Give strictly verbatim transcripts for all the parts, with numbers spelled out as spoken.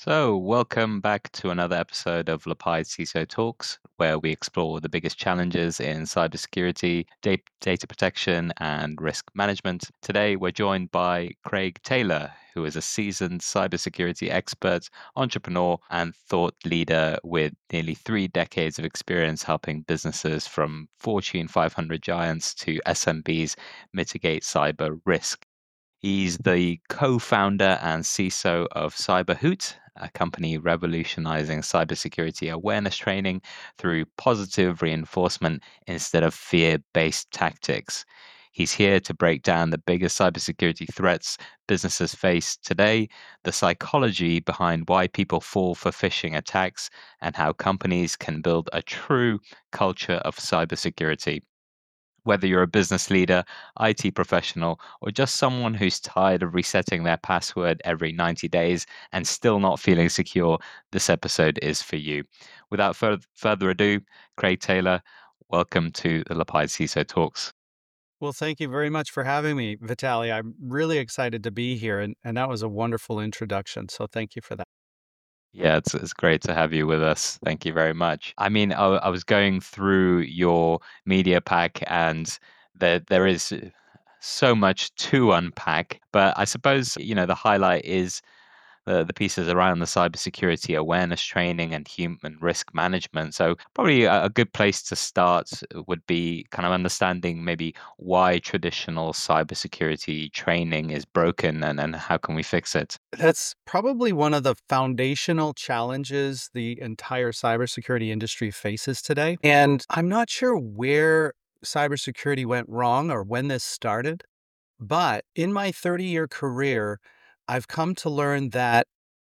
So, welcome back to another episode of Lapide C I S O Talks, where we explore the biggest challenges in cybersecurity, da- data protection, and risk management. Today, we're joined by Craig Taylor, who is a seasoned cybersecurity expert, entrepreneur, and thought leader with nearly three decades of experience helping businesses from Fortune five hundred giants to S M Bs mitigate cyber risk. He's the co-founder and C I S O of CyberHoot, a company revolutionizing cybersecurity awareness training through positive reinforcement instead of fear-based tactics. He's here to break down the biggest cybersecurity threats businesses face today, the psychology behind why people fall for phishing attacks, and how companies can build a true culture of cybersecurity. Whether you're a business leader, I T professional, or just someone who's tired of resetting their password every ninety days and still not feeling secure, this episode is for you. Without fur- further ado, Craig Taylor, welcome to the Lapide C I S O Talks. Well, thank you very much for having me, Vitaly. I'm really excited to be here, and, and that was a wonderful introduction. So thank you for that. Yeah, it's, it's great to have you with us. Thank you very much. I mean, I, I was going through your media pack, and there there is so much to unpack. But I suppose, you know, the highlight is the, the pieces around the cybersecurity awareness training and human risk management. So probably a, a good place to start would be kind of understanding maybe why traditional cybersecurity training is broken and, and how can we fix it? That's probably one of the foundational challenges the entire cybersecurity industry faces today. And I'm not sure where cybersecurity went wrong or when this started, but in my thirty year career, I've come to learn that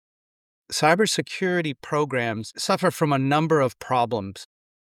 cybersecurity programs suffer from a number of problems.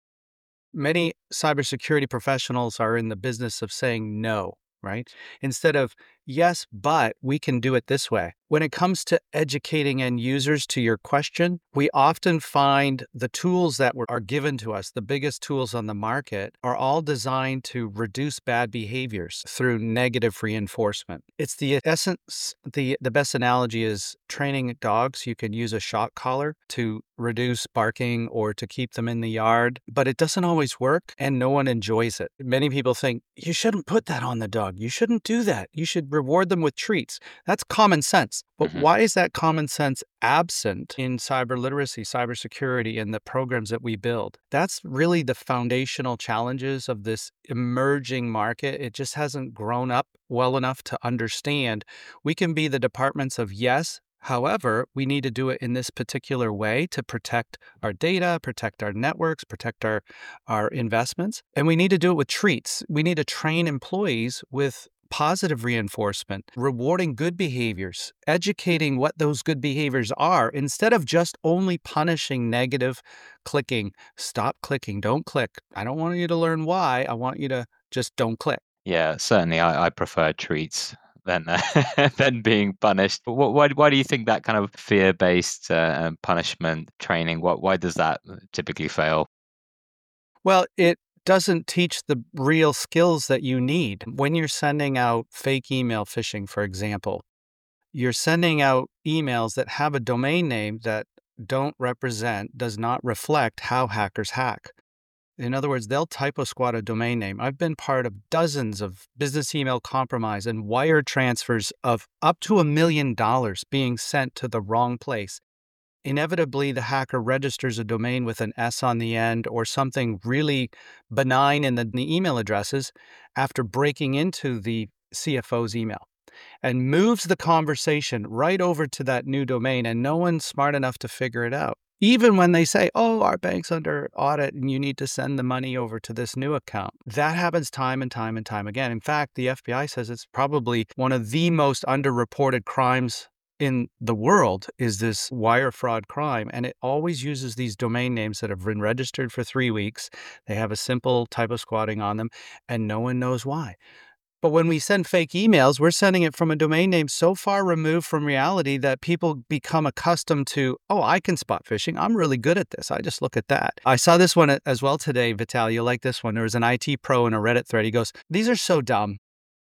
Many cybersecurity professionals are in the business of saying no, right? Instead of, yes, but we can do it this way. When it comes to educating end users, to your question, we often find the tools that were, are given to us, the biggest tools on the market, are all designed to reduce bad behaviors through negative reinforcement. It's the essence, the, the best analogy is training dogs. You can use a shock collar to reduce barking or to keep them in the yard, but it doesn't always work and no one enjoys it. Many people think, you shouldn't put that on the dog. You shouldn't do that. You should reward them with treats. That's common sense. But hmm why is that common sense absent in cyber literacy, cybersecurity, and the programs that we build? That's really the foundational challenges of this emerging market. It just hasn't grown up well enough to understand. We can be the departments of yes. However, we need to do it in this particular way to protect our data, protect our networks, protect our, our investments. And we need to do it with treats. We need to train employees with positive reinforcement, rewarding good behaviors, educating what those good behaviors are instead of just only punishing negative clicking. Stop clicking. Don't click. I don't want you to learn why. I want you to just don't click. Yeah, certainly I, I prefer treats than uh, than being punished. But wh- why why do you think that kind of fear-based uh, um, punishment training, what why does that typically fail? Well, it doesn't teach the real skills that you need. When you're sending out fake email phishing, for example, you're sending out emails that have a domain name that don't represent, does not reflect how hackers hack. In other words, they'll typo squat a domain name. I've been part of dozens of business email compromise and wire transfers of up to a million dollars being sent to the wrong place. Inevitably, the hacker registers a domain with an S on the end or something really benign in the, the email addresses after breaking into the C F O's email and moves the conversation right over to that new domain, and no one's smart enough to figure it out. Even when they say, oh, our bank's under audit and you need to send the money over to this new account. That happens time and time and time again. In fact, the F B I says it's probably one of the most underreported crimes in the world is this wire fraud crime. And it always uses these domain names that have been registered for three weeks. They have a simple type of squatting on them, and no one knows why. But when we send fake emails, we're sending it from a domain name so far removed from reality that people become accustomed to, oh, I can spot phishing. I'm really good at this. I just look at that. I saw this one as well today, Vital. You like this one. There was an I T pro in a Reddit thread. He goes, these are so dumb.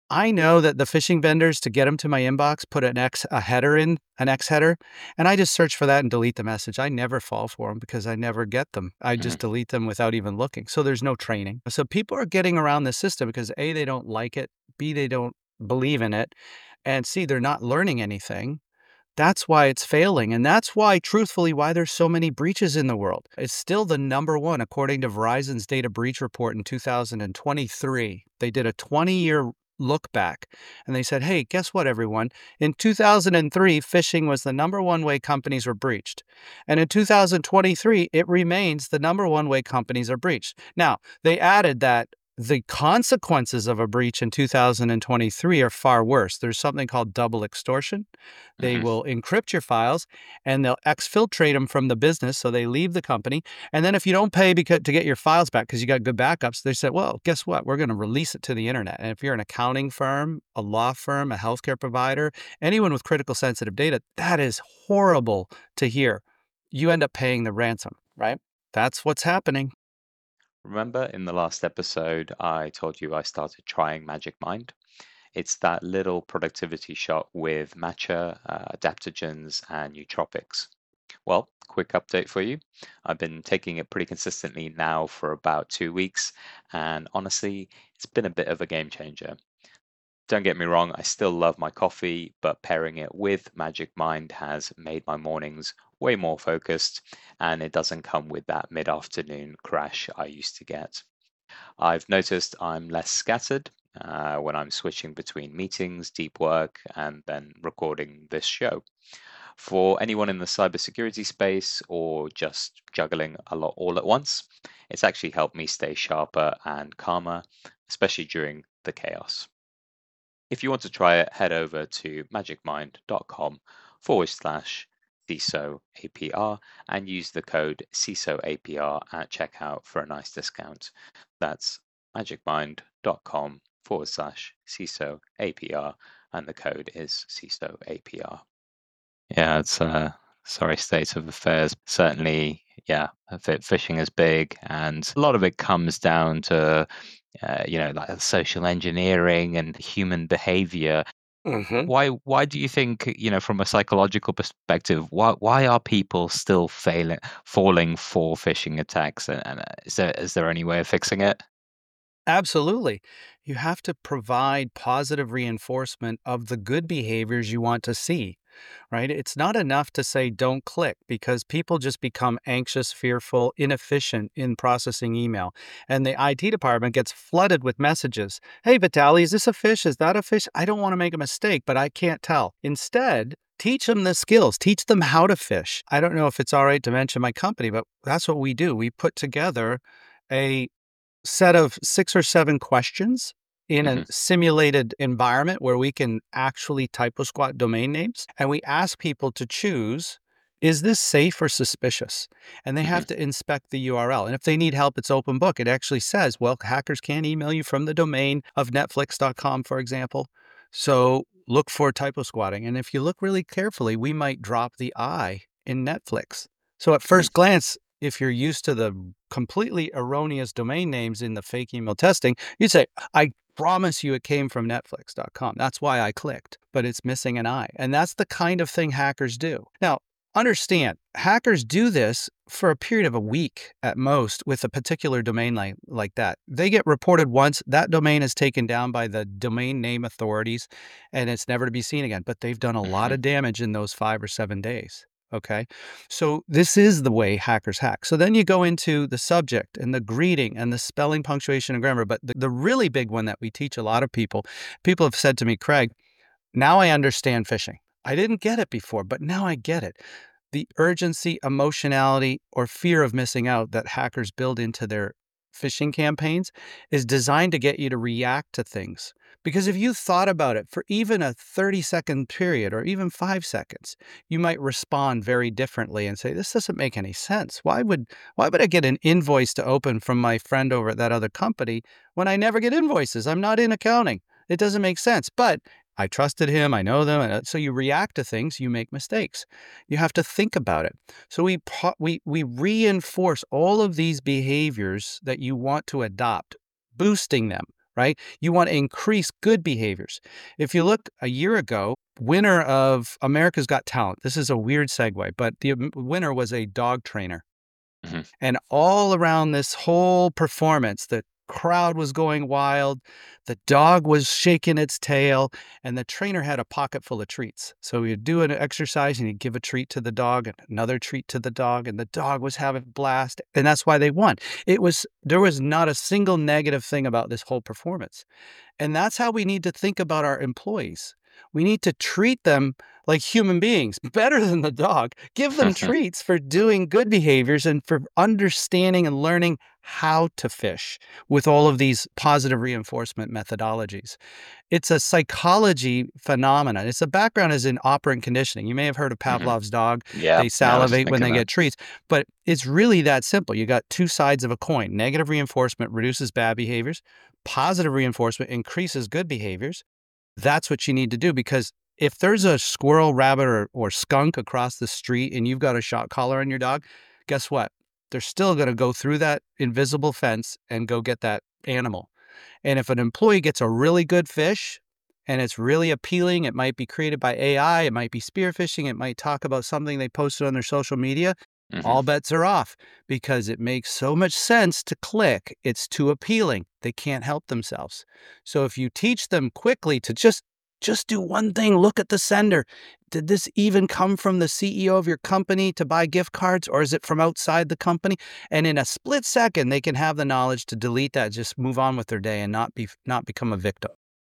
I know that the phishing vendors, to get them to my inbox, put an X, a header in, an X header, and I just search for that and delete the message. I never fall for them because I never get them. I Mhm. just delete them without even looking. So there's no training. So people are getting around the system because A, they don't like it, B, they don't believe in it, and C, they're not learning anything. That's why it's failing. And that's why, truthfully, why there's so many breaches in the world. It's still the number one, according to Verizon's data breach report in two thousand twenty-three. They did a twenty year look back and they said, hey, guess what, everyone? In two thousand three, phishing was the number one way companies were breached. And in two thousand twenty-three, it remains the number one way companies are breached. Now, they added that the consequences of a breach in two thousand twenty-three are far worse. There's something called double extortion. They Mhm. will encrypt your files and they'll exfiltrate them from the business. So they leave the company. And then if you don't pay because, to get your files back because you got good backups, they said, well, guess what? We're going to release it to the internet. And if you're an accounting firm, a law firm, a healthcare provider, anyone with critical sensitive data, that is horrible to hear. You end up paying the ransom, right? That's what's happening. Remember in the last episode, I told you I started trying Magic Mind? It's that little productivity shot with matcha, uh, adaptogens, and nootropics. Well, quick update for you. I've been taking it pretty consistently now for about two weeks, and honestly, it's been a bit of a game changer. Don't get me wrong, I still love my coffee, but pairing it with Magic Mind has made my mornings way more focused, and it doesn't come with that mid afternoon crash I used to get. I've noticed I'm less scattered uh, when I'm switching between meetings, deep work, and then recording this show. For anyone in the cybersecurity space or just juggling a lot all at once, it's actually helped me stay sharper and calmer, especially during the chaos. If you want to try it, head over to magicmind.com forward slash CISO APR and use the code CISO APR at checkout for a nice discount. That's magicmind.com forward slash CISO APR and the code is CISO APR. Yeah, it's a sorry state of affairs. Certainly, yeah, fi- phishing is big, and a lot of it comes down to, uh, you know, like social engineering and human behavior. Mm-hmm. Why, why do you think, you know, from a psychological perspective, why, why are people still failing, falling for phishing attacks? And, and uh, is there, is there any way of fixing it? Absolutely. You have to provide positive reinforcement of the good behaviors you want to see, right? It's not enough to say don't click because people just become anxious, fearful, inefficient in processing email. And the I T department gets flooded with messages. Hey, Vitali, is this a fish? Is that a fish? I don't want to make a mistake, but I can't tell. Instead, teach them the skills, teach them how to fish. I don't know if it's all right to mention my company, but that's what we do. We put together a set of six or seven questions in a Hmm. simulated environment where we can actually typo squat domain names. And we ask people to choose, is this safe or suspicious? And they Hmm. have to inspect the U R L. And if they need help, it's open book. It actually says, well, hackers can email you from the domain of netflix dot com, for example. So look for typo squatting. And if you look really carefully, we might drop the I in Netflix. So at first glance, if you're used to the completely erroneous domain names in the fake email testing, you'd say, I promise you it came from netflix dot com. That's why I clicked, but it's missing an I. And that's the kind of thing hackers do. Now, understand, hackers do this for a period of a week at most with a particular domain name like that. They get reported once, that domain is taken down by the domain name authorities, and it's never to be seen again. But they've done a lot Hmm. of damage in those five or seven days. Okay. So this is the way hackers hack. So then you go into the subject and the greeting and the spelling, punctuation, and grammar. But the, the really big one that we teach a lot of people, people have said to me, Craig, now I understand phishing. I didn't get it before, but now I get it. The urgency, emotionality, or fear of missing out that hackers build into their phishing campaigns is designed to get you to react to things. Because if you thought about it for even a thirty second period or even five seconds, you might respond very differently and say, this doesn't make any sense. Why would, why would I get an invoice to open from my friend over at that other company when I never get invoices? I'm not in accounting. It doesn't make sense. But I trusted him. I know them. And so you react to things, you make mistakes. You have to think about it. So we we we reinforce all of these behaviors that you want to adopt, boosting them, right? You want to increase good behaviors. If you look a year ago, winner of America's Got Talent, this is a weird segue, but the um, winner was a dog trainer. Mhm. And all around this whole performance, the crowd was going wild. The dog was shaking its tail, and the trainer had a pocket full of treats. So he'd do an exercise and he'd give a treat to the dog and another treat to the dog, and the dog was having a blast. And that's why they won. It was there was not a single negative thing about this whole performance. And that's how we need to think about our employees. We need to treat them like human beings, better than the dog. Give them treats for doing good behaviors and for understanding and learning how to fish with all of these positive reinforcement methodologies. It's a psychology phenomenon. Its a background is in operant conditioning. You may have heard of Mhm. Pavlov's dog. Yeah, They yeah, I was salivate when thinking they that. get treats. But it's really that simple. You got two sides of a coin. Negative reinforcement reduces bad behaviors. Positive reinforcement increases good behaviors. That's what you need to do, because if there's a squirrel, rabbit, or, or skunk across the street and you've got a shot collar on your dog, guess what? They're still going to go through that invisible fence and go get that animal. And if an employee gets a really good fish and it's really appealing, it might be created by A I, it might be spearfishing, it might talk about something they posted on their social media, Mhm. all bets are off because it makes so much sense to click. It's too appealing. They can't help themselves. So if you teach them quickly to just just do one thing, look at the sender. Did this even come from the C E O of your company to buy gift cards, or is it from outside the company? And in a split second, they can have the knowledge to delete that, just move on with their day and not be not become a victim.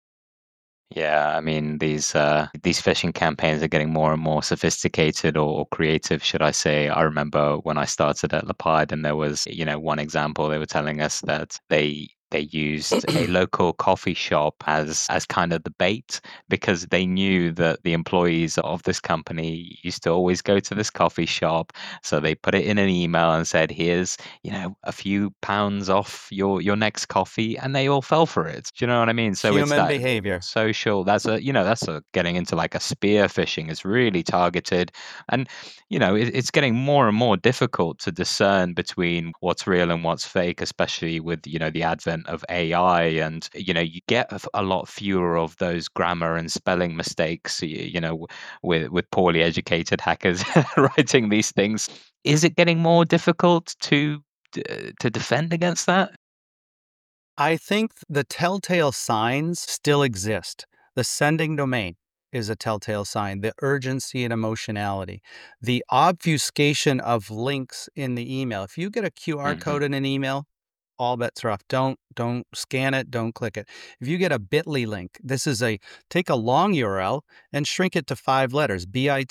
Yeah, I mean these uh, these phishing campaigns are getting more and more sophisticated or, or creative, should I say? I remember when I started at Lapide, and there was, you know, one example. They were telling us that they they used a local coffee shop as as kind of the bait, because they knew that the employees of this company used to always go to this coffee shop. So they put it in an email and said, "Here's, you know, a few pounds off your your next coffee," and they all fell for it. Do you know what I mean? So it's Human that behavior. social, that's a, you know, that's a getting into like a spear phishing. It's really targeted, and you know it, it's getting more and more difficult to discern between what's real and what's fake, especially with, you know, the advent of A I. And you know you get a, f- a lot fewer of those grammar and spelling mistakes, you, you know, with with poorly educated hackers writing these things. Is it getting more difficult to d- to defend against that? I think the telltale signs still exist. The sending domain is a telltale sign, the urgency and emotionality, the obfuscation of links in the email. If you get a Q R Hmm. code in an email, all bets are off. Don't don't scan it, don't click it. If you get a bit.ly link, this is a take a long U R L and shrink it to five letters,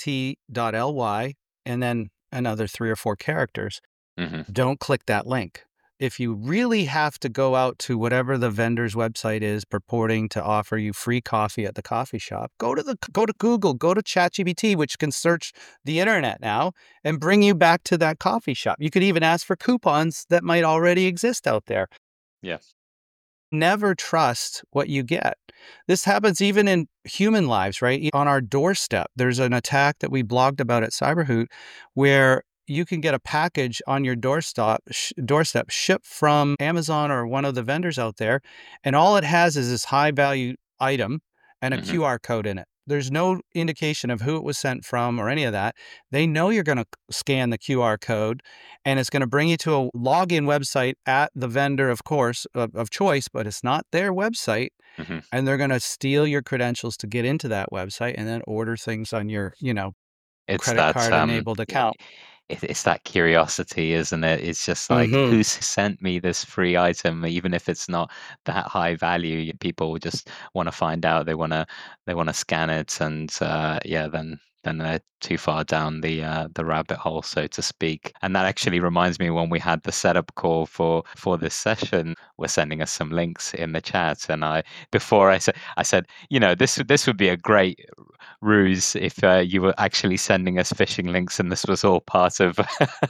bit.ly, and then another three or four characters. Hmm. Don't click that link. If you really have to go out to whatever the vendor's website is purporting to offer you free coffee at the coffee shop, go to the go to Google, go to ChatGPT, which can search the internet now and bring you back to that coffee shop. You could even ask for coupons that might already exist out there. Yeah. Never trust what you get. This happens even in human lives, right? E, On our doorstep, there's an attack that we blogged about at Cyberhoot where you can get a package on your doorstep, sh- doorstep shipped from Amazon or one of the vendors out there, and all it has is this high value item and a Hmm. Q R code in it. There's no indication of who it was sent from or any of that. They know you're going to scan the Q R code, and it's going to bring you to a login website at the vendor, of course, of, of choice, but it's not their website. Hmm. And they're going to steal your credentials to get into that website and then order things on your, you know, It's credit that card um enabled it, account. it's that curiosity, isn't it? It's just like, Hmm. who s- sent me this free item, even if it's not that high value. y- People just want to find out. They want to they want to scan it, and uh, yeah, then then they're too far down the uh, the rabbit hole, so to speak. And that actually reminds me, when we had the setup call for for this session, we're sending us some links in the chat, and I before I said I said, you know, this this would be a great ruse if uh, you were actually sending us phishing links and this was all part of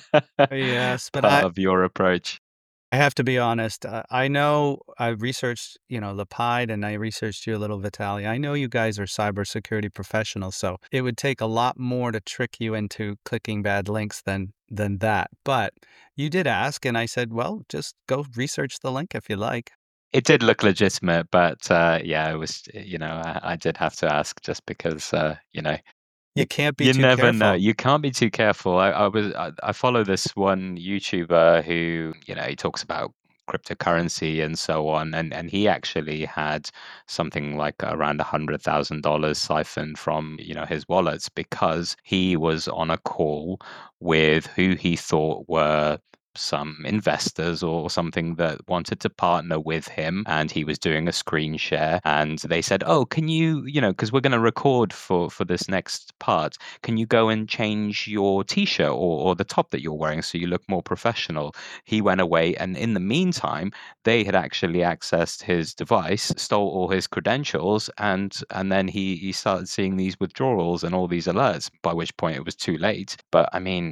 Yes, but part I, of your approach. I have to be honest. Uh, I know I've researched, you know, Lapide and I researched your little Vitaly. I know you guys are cybersecurity professionals, so it would take a lot more to trick you into clicking bad links than than that. But you did ask, and I said, well, just go research the link if you like. it did look legitimate, but uh, yeah, it was, you know, I, I did have to ask just because, uh, you know, You can't be you too never know. careful. You can't be too careful. I, I was I, I follow this one YouTuber who, you know, he talks about cryptocurrency and so on, and and he actually had something like around a hundred thousand dollars siphoned from, you know, his wallets because he was on a call with who he thought were some investors or something that wanted to partner with him, and he was doing a screen share, and they said, oh, can you, you know, because we're going to record for for this next part, can you go and change your t-shirt or, or the top that you're wearing so you look more professional? He went away, and in the meantime they had actually accessed his device, stole all his credentials, and and then he he started seeing these withdrawals and all these alerts, by which point it was too late. But I mean,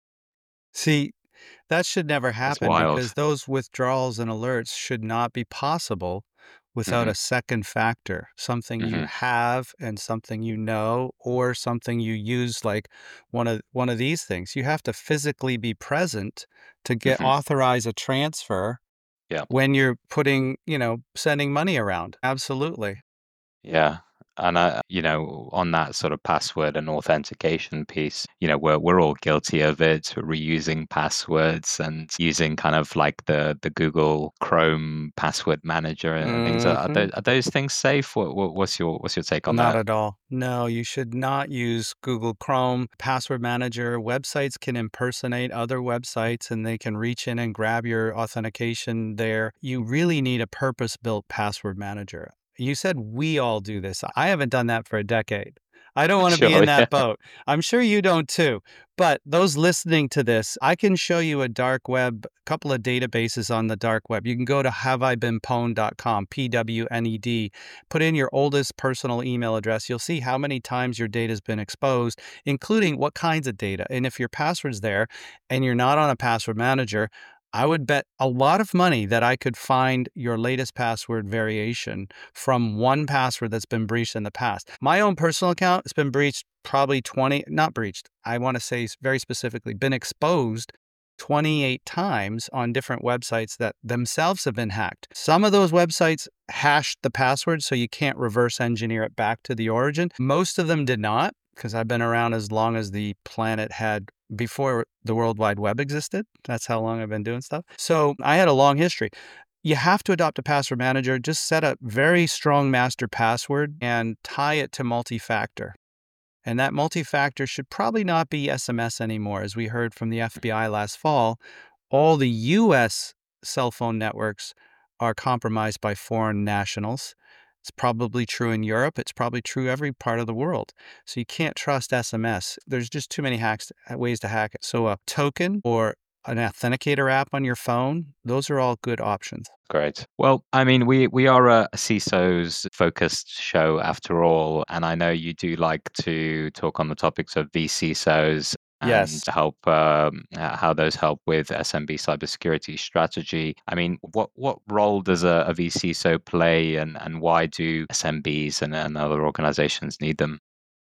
See, that should never it's happen because wild. those withdrawals and alerts should not be possible without Hmm. a second factor, something you Hmm. have and something you know, or something you use, like one of one of these things. You have to physically be present to get Hmm. authorize a transfer Yeah. when you're putting, you know, sending money around. Absolutely. Yeah. And I, you know, on that sort of password and authentication piece, you know, we're we're all guilty of it, reusing passwords and using kind of like the the Google Chrome password manager and things. Are, are Hmm. those are those things safe? What, what what's your what's your take on Not that? at all. No, you should not use Google Chrome password manager. Websites can impersonate other websites and they can reach in and grab your authentication there. You really need a purpose-built password manager. You said we all do this. I haven't done that for a decade. I don't want to be Sure, in that yeah. boat. I'm sure you don't too. But those listening to this, I can show you a dark web, a couple of databases on the dark web. You can go to have I been pwned dot com, P W N E D. Put in your oldest personal email address. You'll see how many times your data has been exposed, including what kinds of data. And if your password's there and you're not on a password manager, I would bet a lot of money that I could find your latest password variation from one password that's been breached in the past. My own personal account has been breached probably twenty, not breached, I want to say very specifically, been exposed twenty-eight times on different websites that themselves have been hacked. Some of those websites hashed the password so you can't reverse engineer it back to the origin. Most of them did not, because I've been around as long as the planet had before the World Wide Web existed. That's how long I've been doing stuff. So I had a long history. You have to adopt a password manager. Just set a very strong master password and tie it to multi-factor. And that multi-factor should probably not be S M S anymore. As we heard from the F B I last fall, all the U S cell phone networks are compromised by foreign nationals. It's probably true in Europe. It's probably true every part of the world. So you can't trust S M S. There's just too many hacks, ways to hack it. So a token or an authenticator app on your phone, those are all good options. Great. Well, I mean, we we are a C I S Os focused show after all, and I know you do like to talk on the topics of V C I S Os and Yes. help um, uh, how those help with S M B cybersecurity strategy. I mean, what what role does a, a V C I S O play, and and why do S M Bs and, and other organizations need them?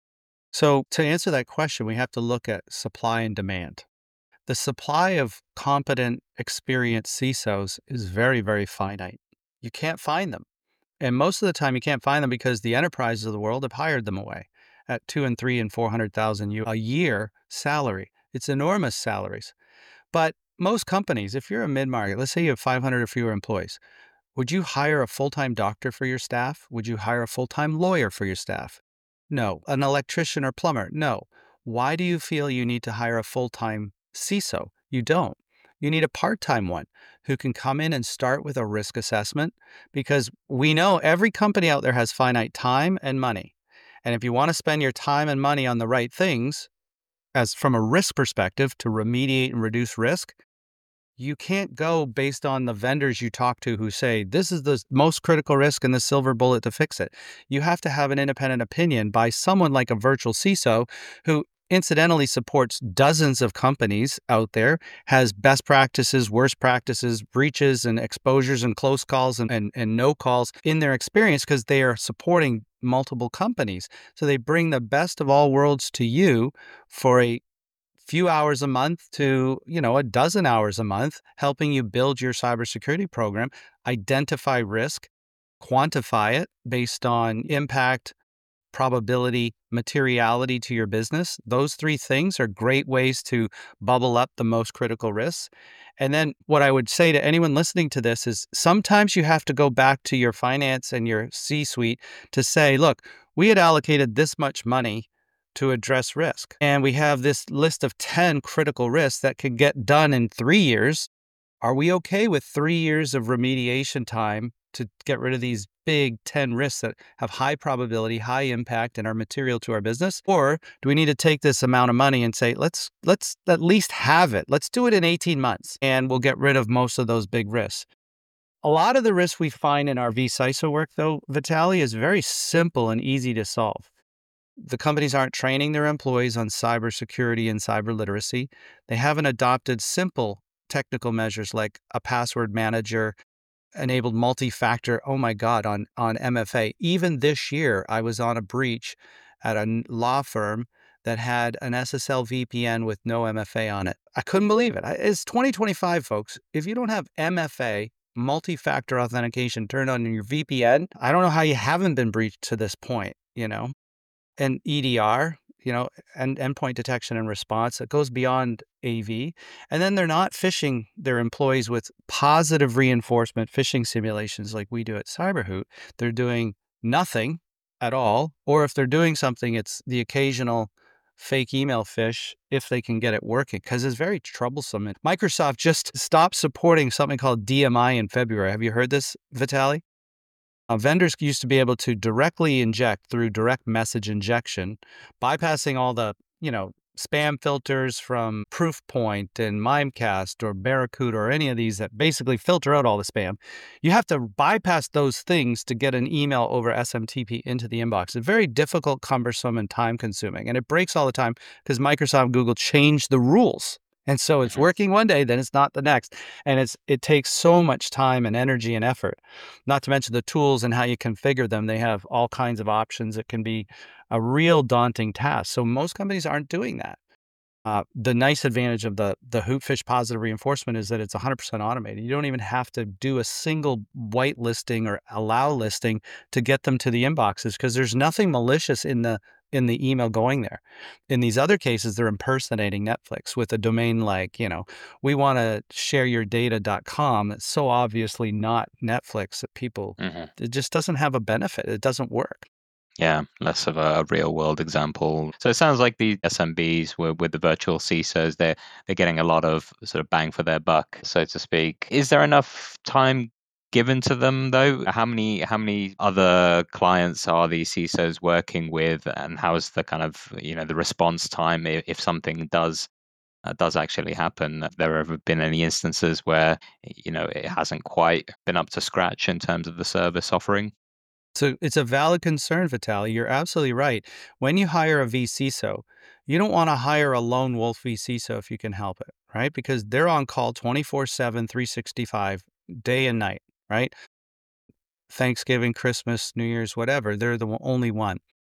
So to answer that question, we have to look at supply and demand. The supply of competent, experienced C I S Os is very, very finite. You can't find them. And most of the time, you can't find them because the enterprises of the world have hired them away at two and three and four hundred thousand a year salary. It's enormous salaries. But most companies, if you're a mid-market, let's say you have five hundred or fewer employees, would you hire a full-time doctor for your staff? Would you hire a full-time lawyer for your staff? No. An electrician or plumber? No. Why do you feel you need to hire a full-time C I S O? You don't. You need a part-time one who can come in and start with a risk assessment, because we know every company out there has finite time and money. And if you want to spend your time and money on the right things, as from a risk perspective to remediate and reduce risk, you can't go based on the vendors you talk to who say, this is the most critical risk and the silver bullet to fix it. You have to have an independent opinion by someone like a virtual C I S O who incidentally supports dozens of companies out there, has best practices, worst practices, breaches and exposures and close calls and, and, and no calls in their experience because they are supporting multiple companies. So they bring the best of all worlds to you for a few hours a month to, you know, a dozen hours a month, helping you build your cybersecurity program. identify risk, quantify it based on impact, probability, materiality to your business. Those three things are great ways to bubble up the most critical risks. And then what I would say to anyone listening to this is sometimes you have to go back to your finance and your C-suite to say, look, we had allocated this much money to address risk. And we have this list of ten critical risks that could get done in three years. Are we okay with three years of remediation time to get rid of these big ten risks that have high probability, high impact, and are material to our business? Or do we need to take this amount of money and say, let's let's at least have it. Let's do it in eighteen months, and we'll get rid of most of those big risks. A lot of the risks we find in our vCISO work, though, Vitaly, is very simple and easy to solve. The companies aren't training their employees on cybersecurity and cyber literacy. They haven't adopted simple technical measures like a password manager, enabled multi-factor. Oh my God, on, on M F A. Even this year, I was on a breach at a law firm that had an S S L V P N with no M F A on it. I couldn't believe it. It's twenty twenty-five, folks. If you don't have M F A, multi-factor authentication, turned on in your V P N, I don't know how you haven't been breached to this point, you know? And E D R, you know, and endpoint detection and response, it goes beyond A V. And then they're not phishing their employees with positive reinforcement phishing simulations like we do at Cyberhoot. They're doing nothing at all. Or if they're doing something, it's the occasional fake email phish if they can get it working, because it's very troublesome. And Microsoft just stopped supporting something called D M I in February. Have you heard this, Vitaly? Uh, vendors used to be able to directly inject through direct message injection, bypassing all the, you know, spam filters from Proofpoint and Mimecast or Barracuda or any of these that basically filter out all the spam. You have to bypass those things to get an email over S M T P into the inbox. It's very difficult, cumbersome, and time consuming. And it breaks all the time because Microsoft and Google changed the rules. And so it's working one day, then it's not the next. And it's it takes so much time and energy and effort, not to mention the tools and how you configure them. They have all kinds of options. It can be a real daunting task. So most companies aren't doing that. Uh, the nice advantage of the, the Hootfish positive reinforcement is that it's one hundred percent automated. You don't even have to do a single whitelisting or allow listing to get them to the inboxes because there's nothing malicious in the in the email going there. In these other cases, they're impersonating Netflix with a domain like, you know, we want to share your data dot com. It's so obviously not Netflix that people, mm-hmm. It just doesn't have a benefit. It doesn't work. Yeah, less of a real world example. So it sounds like the S M Bs with, with the virtual C I S Os, they're, they're getting a lot of sort of bang for their buck, so to speak. Is there enough time given to them though? How many how many other clients are these C I S Os working with, and how's the kind of, you know, the response time if, if something does uh, does actually happen? Have there ever been any instances where, you know, it hasn't quite been up to scratch in terms of the service offering? So it's a valid concern, Vitaly. You're absolutely right. When you hire a vCISO, you don't want to hire a lone wolf vCISO if you can help it, right? Because they're on call twenty-four seven, three sixty-five, day and night, right? Thanksgiving, Christmas, New Year's, whatever. They're the only one.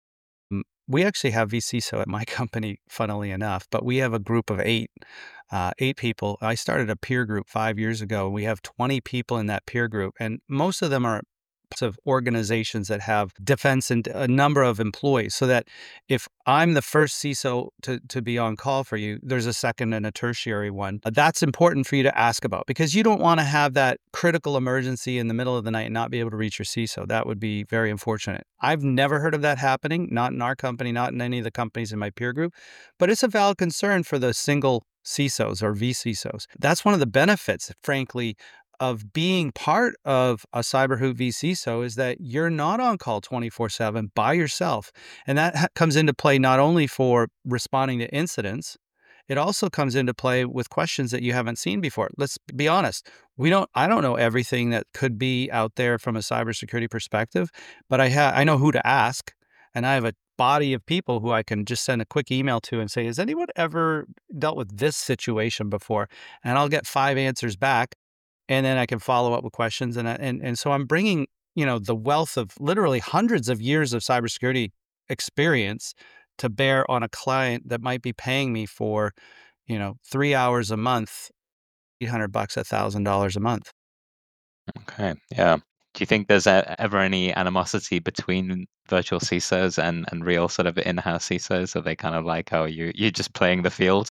We actually have vCISO at my company, funnily enough, but we have a group of eight, uh, eight people. I started a peer group five years ago. We have twenty people in that peer group, and most of them are of organizations that have defense and a number of employees, so that if I'm the first C I S O to, to be on call for you, there's a second and a tertiary one. That's important for you to ask about, because you don't want to have that critical emergency in the middle of the night and not be able to reach your C I S O. That would be very unfortunate. I've never heard of that happening, not in our company, not in any of the companies in my peer group, but it's a valid concern for the single C I S Os or vCISOs. That's one of the benefits, frankly, of being part of a Cyberhoot vCISO is that you're not on call twenty-four seven by yourself. And that ha- comes into play not only for responding to incidents, it also comes into play with questions that you haven't seen before. Let's be honest. We don't, I don't know everything that could be out there from a cybersecurity perspective, but I ha- I know who to ask, and I have a body of people who I can just send a quick email to and say, has anyone ever dealt with this situation before? And I'll get five answers back. And then I can follow up with questions. And, and, and so I'm bringing, you know, the wealth of literally hundreds of years of cybersecurity experience to bear on a client that might be paying me for, you know, three hours a month, eight hundred bucks, a thousand dollars a month. Okay, yeah. Do you think there's e- ever any animosity between virtual C I S Os and, and real sort of in-house C I S Os? Are they kind of like, oh, you you're just playing the field?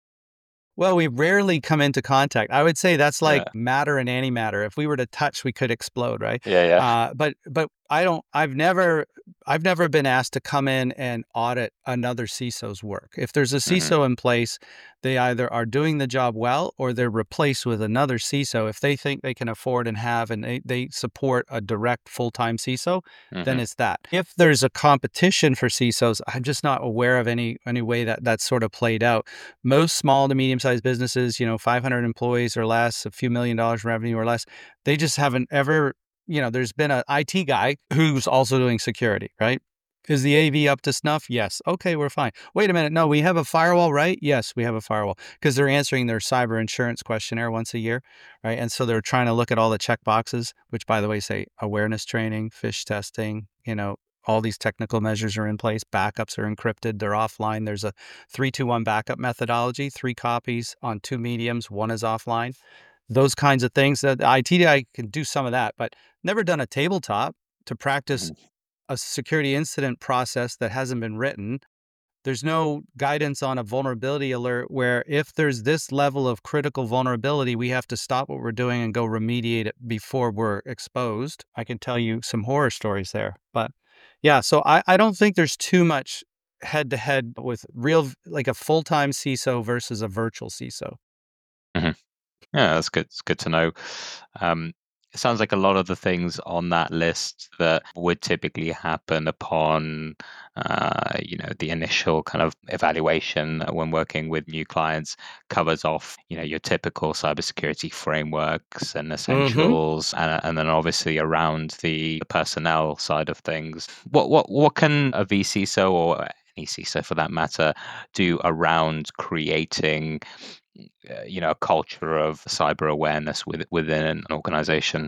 Well, we rarely come into contact. I would say that's like Yeah, matter and antimatter. If we were to touch, we could explode, right? yeah, yeah. Uh, but but I don't. I've never I've never been asked to come in and audit another C I S O's work. If there's a Hmm. C I S O in place, they either are doing the job well or they're replaced with another C I S O. If they think they can afford and have and they, they support a direct full time C I S O, then Hmm. it's that. If there's a competition for C I S Os, I'm just not aware of any any way that that's sort of played out. Most small to medium sized businesses, you know, five hundred employees or less, a few million dollars in revenue or less, they just haven't ever, you know, there's been an I T guy who's also doing security, right? Is the A V up to snuff? Yes. Okay, we're fine. Wait a minute. No, we have a firewall, right? Yes, we have a firewall because they're answering their cyber insurance questionnaire once a year, right? And so they're trying to look at all the check boxes, which by the way say awareness training, phish testing, you know, all these technical measures are in place. Backups are encrypted. They're offline. There's a three two one backup methodology, three copies on two mediums, one is offline. Those kinds of things that the I T guy can do some of that, but never done a tabletop to practice Hmm. a security incident process that hasn't been written. There's no guidance on a vulnerability alert where if there's this level of critical vulnerability, we have to stop what we're doing and go remediate it before we're exposed. I can tell you some horror stories there. But yeah, so I, I don't think there's too much head to head with real, like a full time C I S O versus a virtual C I S O. Hmm. Yeah, that's good. It's good to know. Um, it sounds like a lot of the things on that list that would typically happen upon, uh, you know, the initial kind of evaluation when working with new clients covers off, you know, your typical cybersecurity frameworks and Mm-hmm. essentials, and, and then obviously around the personnel side of things. What what what can a V C I S O or any C I S O for that matter do around creating uh, you know, a culture of cyber awareness with, within an organization?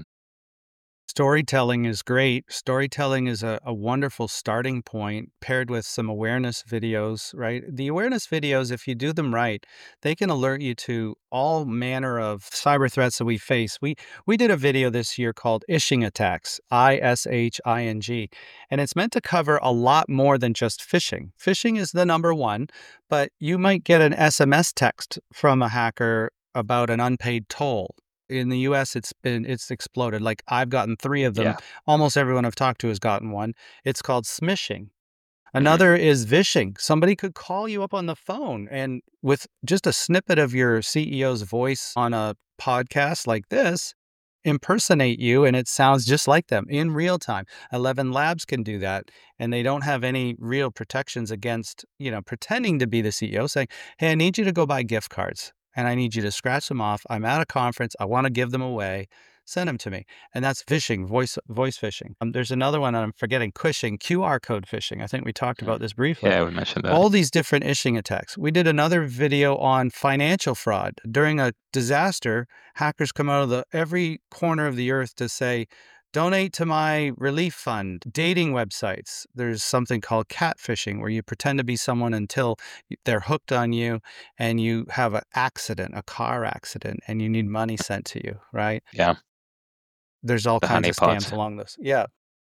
Storytelling is great. Storytelling is a, a wonderful starting point paired with some awareness videos, right? The awareness videos, if you do them right, they can alert you to all manner of cyber threats that we face. We we did a video this year called Ishing Attacks, I S H I N G, and it's meant to cover a lot more than just phishing. Phishing is the number one, but you might get an S M S text from a hacker about an unpaid toll. In the U S, it's been it's exploded. Like I've gotten three of them. Yeah. Almost everyone I've talked to has gotten one. It's called smishing. Hmm. Another is vishing. Somebody could call you up on the phone and with just a snippet of your C E O's voice on a podcast like this, impersonate you and it sounds just like them in real time. eleven Labs can do that and they don't have any real protections against, you know, pretending to be the C E O saying, "Hey, I need you to go buy gift cards and I need you to scratch them off. I'm at a conference. I want to give them away. Send them to me." And that's phishing, voice voice phishing. Um, there's another one I'm forgetting, quishing, Q R code phishing. I think we talked about this briefly. Yeah, we mentioned that. All these different ishing attacks. We did another video on financial fraud. During a disaster, hackers come out of the every corner of the earth to say, "Donate to my relief fund." Dating websites. There's something called catfishing where you pretend to be someone until they're hooked on you and you have an accident, a car accident, and you need money sent to you, right? Yeah, There's all the kinds of scams honeypot. along those. Yeah.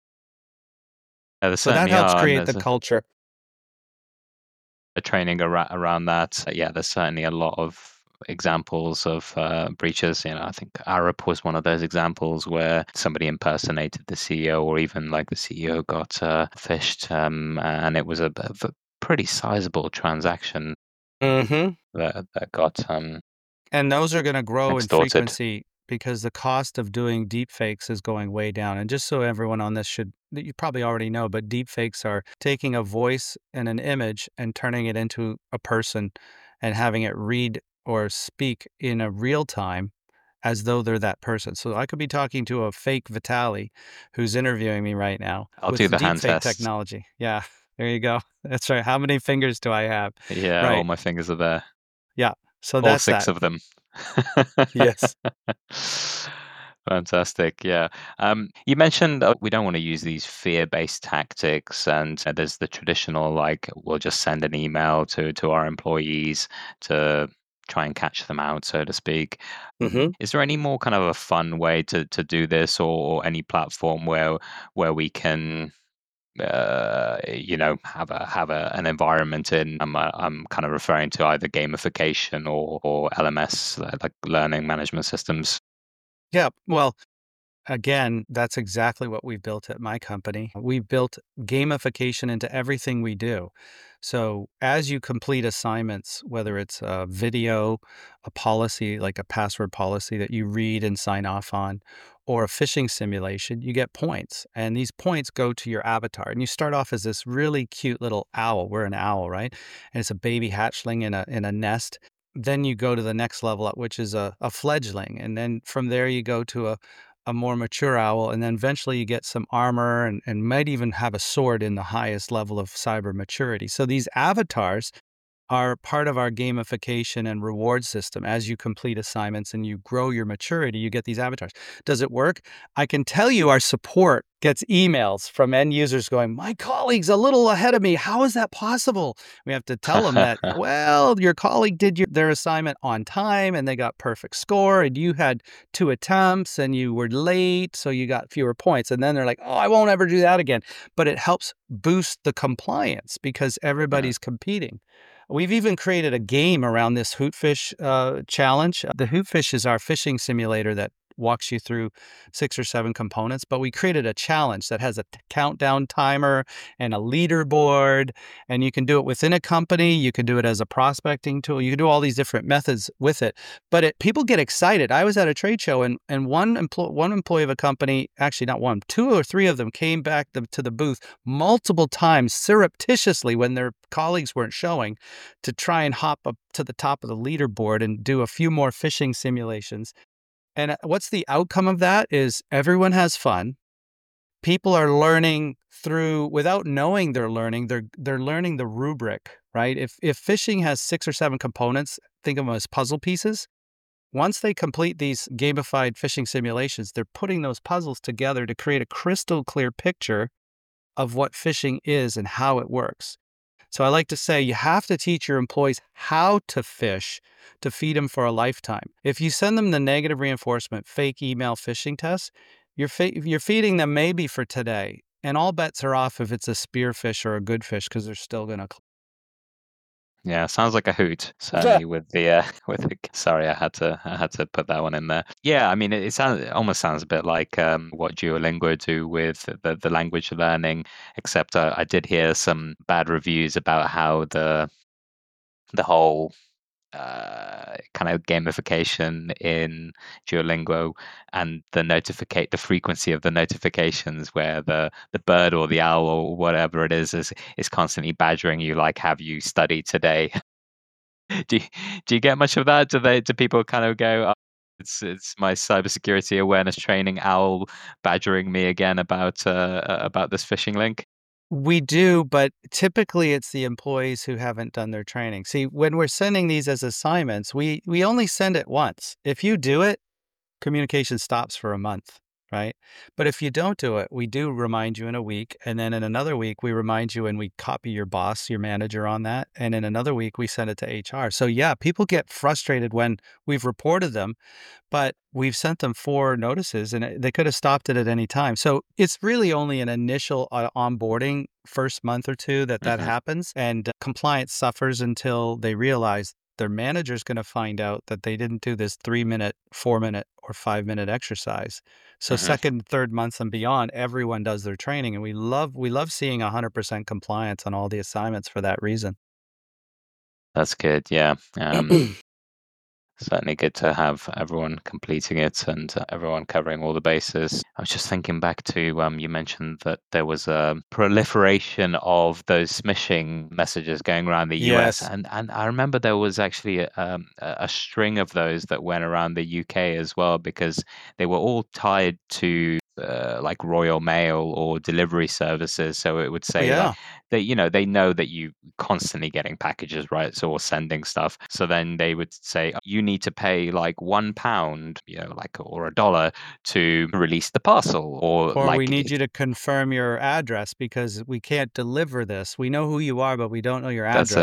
Yeah, there So that certainly helps are, and create the there's a, culture. a training around, around that. Uh, Yeah, there's certainly a lot of examples of uh, breaches. You know, I think Arup was one of those examples where somebody impersonated the C E O, or even like the C E O got uh, phished, um, and it was a, a pretty sizable transaction Mm-hmm. that that got um, And those are going to grow in extorted. frequency because the cost of doing deep fakes is going way down. And just so everyone on this should, that you probably already know, but deep fakes are taking a voice and an image and turning it into a person and having it read or speak in a real time as though they're that person. So I could be talking to a fake Vitali who's interviewing me right now I'll do with the deep hand fake test. technology. Yeah, there you go. That's right. How many fingers do I have? Yeah, all Right. my fingers are there. Yeah. So All that's six that. of them. Yes. Fantastic. Yeah. Um, you mentioned uh, we don't want to use these fear-based tactics, and uh, there's the traditional like we'll just send an email to to our employees to try and catch them out, so to speak. hmm Is there any more kind of a fun way to to do this, or, or any platform where where we can uh, you know, have a have a, an environment in. I'm uh, I'm kind of referring to either gamification or or L M S, uh, like learning management systems. Yeah. Well, again, that's exactly what we've built at my company. We've built gamification into everything we do. So as you complete assignments, whether it's a video, a policy, like a password policy that you read and sign off on, or a phishing simulation, you get points. And these points go to your avatar. And you start off as this really cute little owl. We're an owl, right? And it's a baby hatchling in a in a nest. Then you go to the next level up, which is a, a fledgling. And then from there you go to a a more mature owl, and then eventually you get some armor and, and might even have a sword in the highest level of cyber maturity. So these avatars are part of our gamification and reward system. As you complete assignments and you grow your maturity, you get these avatars. Does it work? I can tell you our support gets emails from end users going, my colleague's a little ahead of me. How is that possible? We have to tell them that, well, your colleague did your, their assignment on time and they got perfect score, and you had two attempts and you were late, so you got fewer points. And then they're like, oh, I won't ever do that again. But it helps boost the compliance because everybody's competing. We've even created a game around this Hootfish uh, challenge. The Hootfish is our phishing simulator that walks you through six or seven components, but we created a challenge that has a t- countdown timer and a leaderboard, and you can do it within a company. You can do it as a prospecting tool. You can do all these different methods with it, but it, people get excited. I was at a trade show, and and one employee, one employee of a company, actually not one, two or three of them came back the, to the booth multiple times surreptitiously when their colleagues weren't showing, to try and hop up to the top of the leaderboard and do a few more phishing simulations. And what's the outcome of that is everyone has fun. People are learning through, without knowing they're learning, they're they're learning the rubric, right? If if phishing has six or seven components, think of them as puzzle pieces. Once they complete these gamified phishing simulations, they're putting those puzzles together to create a crystal clear picture of what phishing is and how it works. So I like to say you have to teach your employees how to fish to feed them for a lifetime. If you send them the negative reinforcement fake email phishing test, you're fe- you're feeding them maybe for today, and all bets are off if it's a spear fish or a good fish because they're still going to. Yeah, sounds like a hoot, certainly with the uh, with the. Sorry, I had to I had to put that one in there. Yeah, I mean, it, it sounds it almost sounds a bit like um, what Duolingo do with the the language learning, except uh, I did hear some bad reviews about how the the whole uh, kind of gamification in Duolingo and the notificate the frequency of the notifications, where the the bird or the owl or whatever it is is is constantly badgering you, like, have you studied today? do you, do you get much of that? Do they do people kind of go, oh, it's it's my cybersecurity awareness training owl badgering me again about uh, about this phishing link? We do, but typically it's the employees who haven't done their training. See, when we're sending these as assignments, we we only send it once. If you do it, communication stops for a month, right? But if you don't do it, we do remind you in a week. And then in another week, we remind you and we copy your boss, your manager on that. And in another week, we send it to H R. So yeah, people get frustrated when we've reported them, but we've sent them four notices and it- they could have stopped it at any time. So it's really only an initial uh, onboarding first month or two that that Hmm. happens. And uh, compliance suffers until they realize their manager's going to find out that they didn't do this three minute, four minute, or five minute exercise. So Hmm. second, third months and beyond, everyone does their training, and we love we love seeing one hundred percent compliance on all the assignments for that reason. That's good. Yeah. Um, Certainly good to have everyone completing it and uh, everyone covering all the bases. I was just thinking back to um, you mentioned that there was a proliferation of those smishing messages going around the U S, Yes. and and I remember there was actually a, um, a a string of those that went around the U K as well, because they were all tied to uh, like Royal Mail or delivery services. So it would Oh, say like yeah. they, you know, they know that you constantly getting packages, right? So or sending stuff. So then they would say you need to pay like one pound, you know, like or a dollar to release the parcel, or Or we like need it- you to confirm your address because we can't deliver this. We know who you are, but we don't know your that's it. address.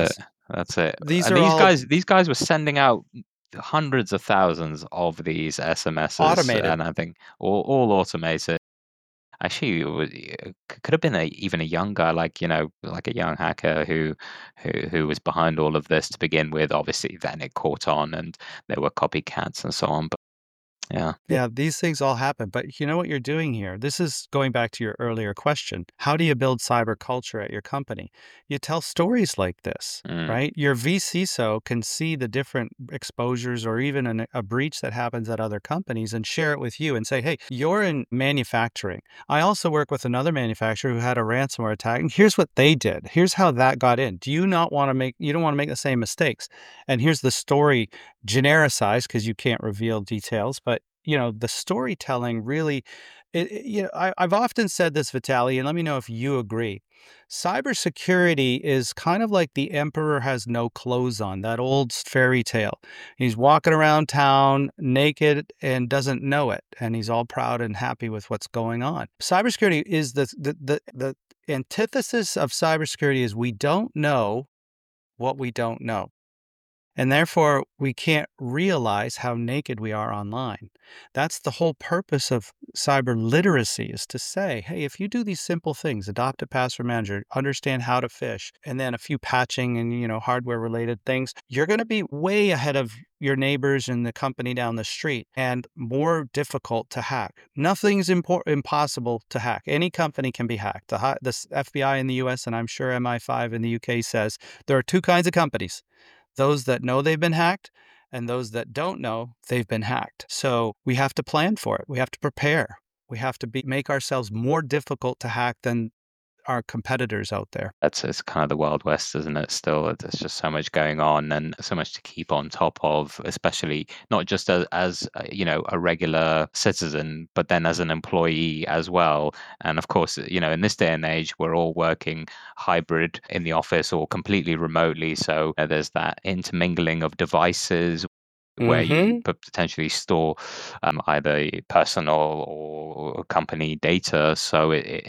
That's it. These And are these all guys, these guys were sending out hundreds of thousands of these S M Ses, automated. and I think all, all automated. Actually, it was, it could have been a, even a young guy, like you know, like a young hacker who, who, who was behind all of this to begin with. Obviously, then it caught on, and there were copycats and so on. But yeah. Yeah, these things all happen. But you know what you're doing here? This is going back to your earlier question. How do you build cyber culture at your company? You tell stories like this, Mm. right? Your V C I S O can see the different exposures or even an, a breach that happens at other companies and share it with you and say, hey, you're in manufacturing. I also work with another manufacturer who had a ransomware attack. And here's what they did. Here's how that got in. Do you not want to make, you don't want to make the same mistakes. And here's the story genericized because you can't reveal details, but you know, the storytelling really, it, it- you know, I, I've often said this, Vitaly, and let me know if you agree. Cybersecurity is kind of like the emperor has no clothes on, that old fairy tale. He's walking around town naked and doesn't know it, and he's all proud and happy with what's going on. Cybersecurity is the the the, the antithesis of cybersecurity is we don't know what we don't know. And therefore, we can't realize how naked we are online. That's the whole purpose of cyber literacy is to say, hey, if you do these simple things, adopt a password manager, understand how to phish, and then a few patching and, you know, hardware related things, you're going to be way ahead of your neighbors and the company down the street and more difficult to hack. Nothing's impor- impossible to hack. Any company can be hacked. The, hi- the F B I in the U S and I'm sure M I five in the U K says there are two kinds of companies. Those that know they've been hacked and those that don't know they've been hacked. So we have to plan for it. We have to prepare. We have to be, make ourselves more difficult to hack than our competitors out there. That's it's kind of the Wild West, isn't it? Still, there's just so much going on and so much to keep on top of, especially not just as, as uh, you know, a regular citizen, but then as an employee as well. And of course, you know, in this day and age, we're all working hybrid in the office or completely remotely. So uh, there's that intermingling of devices where you Mm-hmm. potentially store um, either personal or company data. So it, it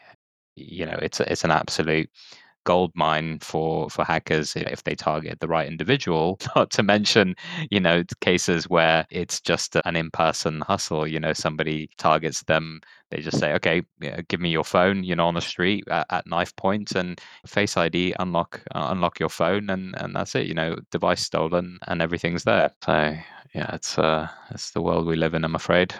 you know it's it's an absolute gold mine for for hackers if they target the right individual. Not to mention, you know, cases where it's just an in-person hustle. You know, somebody targets them. They just say, "Okay, yeah, give me your phone." You know, on the street at, at knife point, and Face I D, unlock uh, unlock your phone, and and that's it. You know, device stolen, and everything's there. So yeah, it's uh, it's the world we live in, I'm afraid.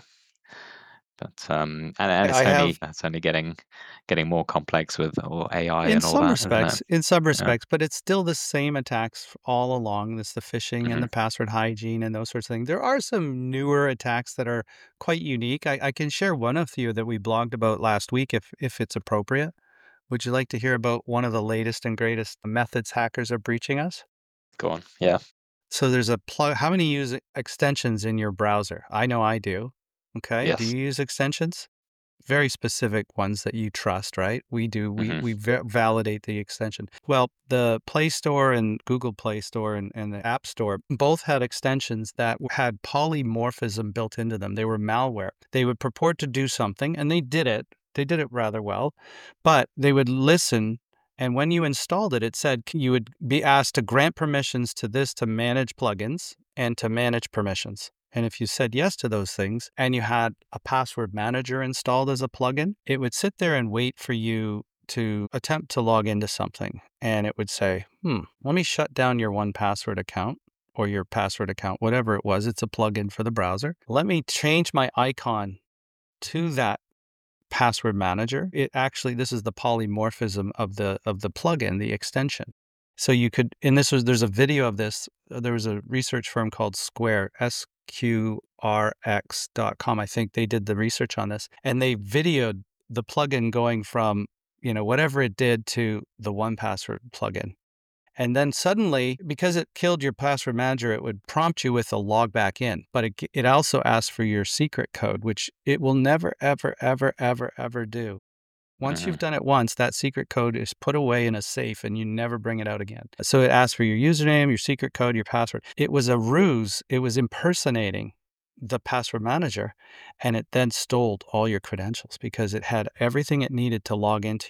But um, and and I it's only have, it's only getting getting more complex with all A I in and all some that, isn't it? respects, in some Yeah. respects, but it's still the same attacks all along. It's the phishing and Hmm. the password hygiene and those sorts of things. There are some newer attacks that are quite unique. I, I can share one of you that we blogged about last week if if it's appropriate. Would you like to hear about one of the latest and greatest methods hackers are breaching us? Go on. Yeah. So there's a plug. How many use extensions in your browser? I know I do. Okay. Do Yes. you use extensions? Very specific ones that you trust, right? We do. We Hmm. we va- validate the extension. Well, the Play Store and Google Play Store and, and the App Store both had extensions that had polymorphism built into them. They were malware. They would purport to do something, and they did it. They did it rather well, but they would listen. And when you installed it, it said you would be asked to grant permissions to this to manage plugins and to manage permissions. And if you said yes to those things and you had a password manager installed as a plugin, it would sit there and wait for you to attempt to log into something. And it would say, hmm, let me shut down your one password account or your password account, whatever it was. It's a plugin for the browser. Let me change my icon to that password manager. It actually, this is the polymorphism of the of the plugin, the extension. So you could, and this was, there's a video of this. There was a research firm called Square, S Q R X dot com. I think they did the research on this, and they videoed the plugin going from, you know, whatever it did to the one password plugin. And then suddenly, because it killed your password manager, it would prompt you with a log back in. But it, it also asks for your secret code, which it will never, ever, ever, ever, ever do. Once Hmm. you've done it once, that secret code is put away in a safe and you never bring it out again. So it asks for your username, your secret code, your password. It was a ruse. It was impersonating the password manager, and it then stole all your credentials because it had everything it needed to log into your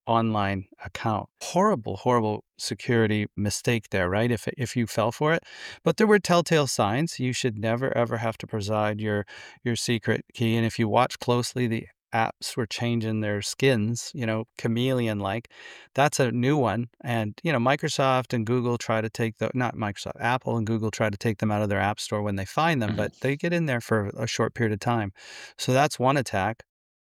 online account. Horrible, horrible security mistake there, right? If if you fell for it. But there were telltale signs. You should never ever have to provide your your secret key. And if you watch closely, the apps were changing their skins, you know, chameleon like. That's a new one. And, you know, Microsoft and Google try to take the, not Microsoft, Apple and Google try to take them out of their app store when they find them, Mhm. but they get in there for a short period of time. So that's one attack.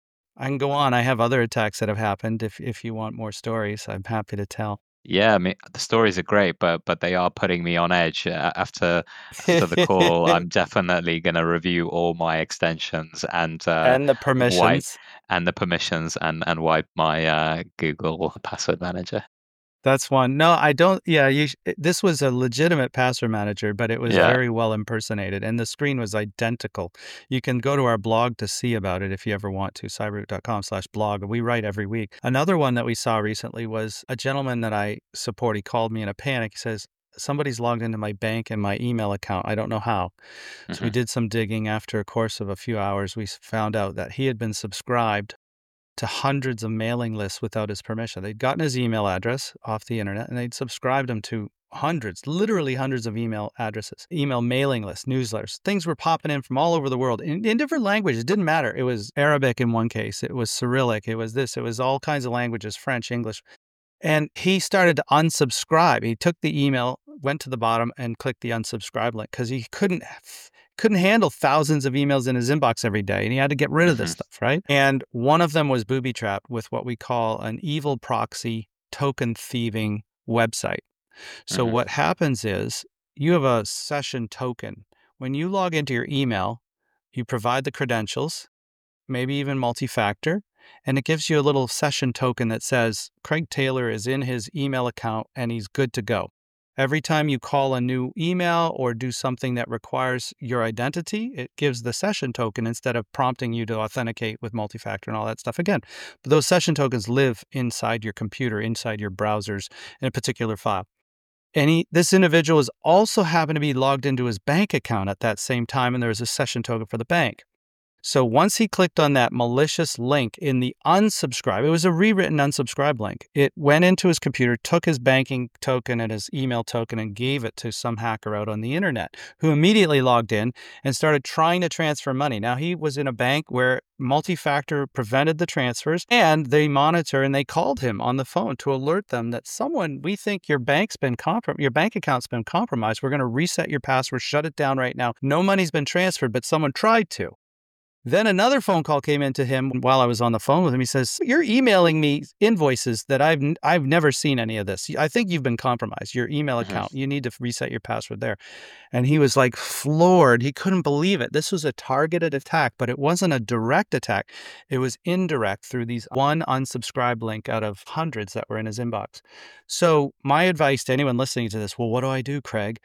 I can go on. I have other attacks that have happened. If if you want more stories, I'm happy to tell. Yeah, I mean, the stories are great, but but they are putting me on edge. Uh, after after the call, I'm definitely going to review all my extensions and uh, And the wipe permissions. and the permissions and and wipe my uh, Google password manager. That's one. No, I don't. Yeah, you, sh- it- this was a legitimate password manager, but it was Yeah. very well impersonated, and the screen was identical. You can go to our blog to see about it if you ever want to, cyberroot.com slash blog. We write every week. Another one that we saw recently was a gentleman that I support. He called me in a panic. He says, somebody's logged into my bank and my email account. I don't know how. So we Hmm. did some digging. After a course of a few hours, we s- found out that he had been subscribed to hundreds of mailing lists without his permission. They'd gotten his email address off the internet and they'd subscribed him to hundreds, literally hundreds of email addresses, email mailing lists, newsletters. Things were popping in from all over the world in, in different languages. It didn't matter. It was Arabic in one case, it was Cyrillic, it was this, it was all kinds of languages, French, English. And he started to unsubscribe. He took the email, went to the bottom, and clicked the unsubscribe link because he couldn't couldn't handle thousands of emails in his inbox every day, and he had to get rid of this Hmm. stuff, right? And one of them was booby trapped with what we call an evil proxy token thieving website. So Hmm. what happens is you have a session token. When you log into your email, you provide the credentials, maybe even multi-factor, and it gives you a little session token that says Craig Taylor is in his email account and he's good to go. Every time you call a new email or do something that requires your identity, it gives the session token instead of prompting you to authenticate with multi-factor and all that stuff again. But those session tokens live inside your computer, inside your browsers in a particular file. And he, this individual is also happened to be logged into his bank account at that same time, and there was a session token for the bank. So once he clicked on that malicious link in the unsubscribe, it was a rewritten unsubscribe link. It went into his computer, took his banking token and his email token and gave it to some hacker out on the internet who immediately logged in and started trying to transfer money. Now, he was in a bank where multi-factor prevented the transfers, and they monitor and they called him on the phone to alert them that someone, we think your bank's been comprom- your bank account's been compromised. We're going to reset your password, shut it down right now. No money's been transferred, but someone tried to. Then another phone call came into him while I was on the phone with him. He says, "You're emailing me invoices that I've n- I've never seen any of this. I think you've been compromised. Your email Hmm. account. You need to reset your password there." And he was like floored. He couldn't believe it. This was a targeted attack, but it wasn't a direct attack. It was indirect through these one unsubscribe link out of hundreds that were in his inbox. So my advice to anyone listening to this, well, what do I do, Craig?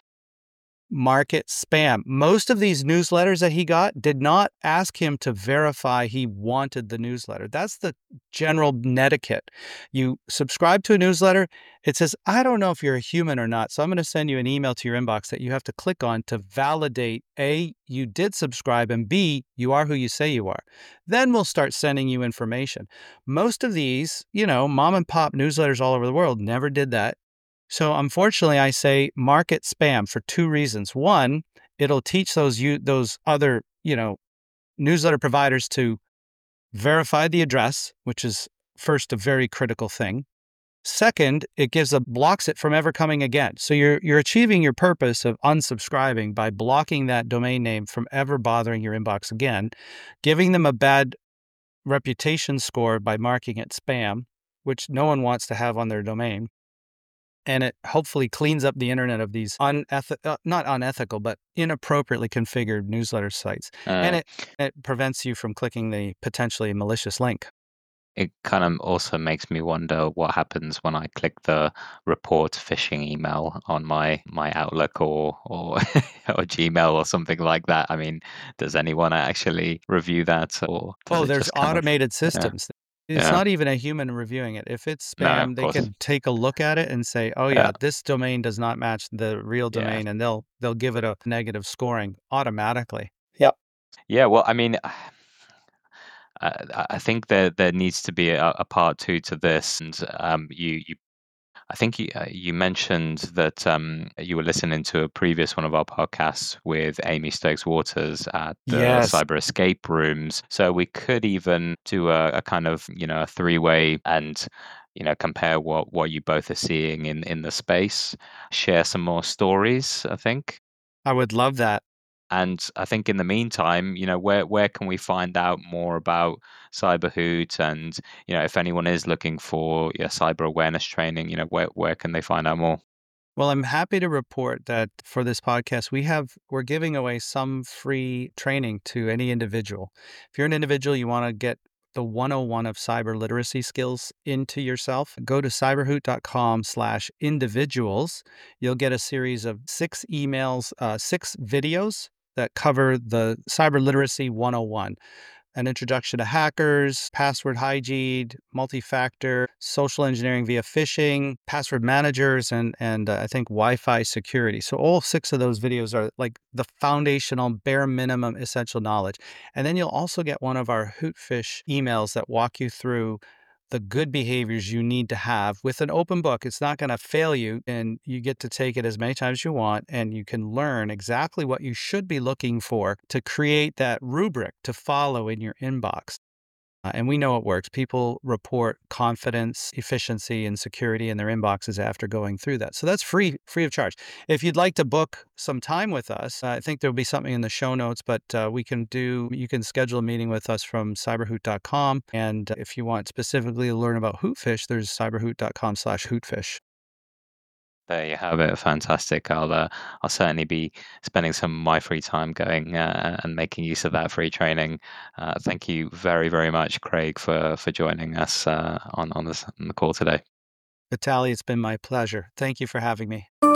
Market spam. Most of these newsletters that he got did not ask him to verify he wanted the newsletter. That's the general netiquette. You subscribe to a newsletter, it says, I don't know if you're a human or not, so I'm going to send you an email to your inbox that you have to click on to validate A, you did subscribe, and B, you are who you say you are. Then we'll start sending you information. Most of these, you know, mom and pop newsletters all over the world never did that. So unfortunately, I say market spam for two reasons. One, it'll teach those you those other, you know, newsletter providers to verify the address, which is first a very critical thing. Second, it gives a blocks it from ever coming again. So you're you're achieving your purpose of unsubscribing by blocking that domain name from ever bothering your inbox again, giving them a bad reputation score by marking it spam, which no one wants to have on their domain. And it hopefully cleans up the internet of these unethical, uh, not unethical, but inappropriately configured newsletter sites. And Uh, it, it prevents you from clicking the potentially malicious link. it kind of also makes me wonder what happens when I click the report phishing email on my my Outlook or or or Gmail or something like that. I mean, does anyone actually review that, or does Oh, it there's just kind of? automated Yeah, systems. It's yeah, not even a human reviewing it. If it's no, of spam, they course, can take a look at it and say, "Oh yeah, yeah, this domain does not match the real yeah, domain," and they'll they'll give it a negative scoring automatically. Yep. yeah. Well, I mean. Uh, I think there there needs to be a, a part two to this, and um, you you I think you, uh, you mentioned that um, you were listening to a previous one of our podcasts with Amy Stokes Waters at the Yes, cyber escape rooms. So we could even do a, a kind of, you know, a three way and, you know, compare what, what you both are seeing in, in the space, share some more stories, I think. I would love that. And I think in the meantime, you know, where where can we find out more about CyberHoot? And, you know, if anyone is looking for yeah, cyber awareness training, you know, where where can they find out more? Well, I'm happy to report that for this podcast, we have we're giving away some free training to any individual. If you're an individual, you want to get the one oh one of cyber literacy skills into yourself, go to cyberhoot.com slash individuals. You'll get a series of six emails, uh, six videos that cover the cyber literacy one oh one. An introduction to hackers, password hygiene, multi-factor, social engineering via phishing, password managers, and and uh, I think Wi-Fi security. So all six of those videos are like the foundational, bare minimum, essential knowledge. And then you'll also get one of our Hootfish emails that walk you through the good behaviors you need to have with an open book. It's not going to fail you, and you get to take it as many times as you want, and you can learn exactly what you should be looking for to create that rubric to follow in your inbox. Uh, and we know it works. People report confidence, efficiency, and security in their inboxes after going through that. So that's free, free of charge. If you'd like to book some time with us, uh, I think there'll be something in the show notes, but uh, we can do, you can schedule a meeting with us from cyberhoot dot com. And if you want specifically to learn about Hootfish, there's cyberhoot.com slash hootfish. There you have it. Fantastic. I'll uh, I'll certainly be spending some of my free time going uh, and making use of that free training. Uh, thank you very, very much, Craig, for for joining us uh, on on this on the call today. Vitaly, it's been my pleasure. Thank you for having me.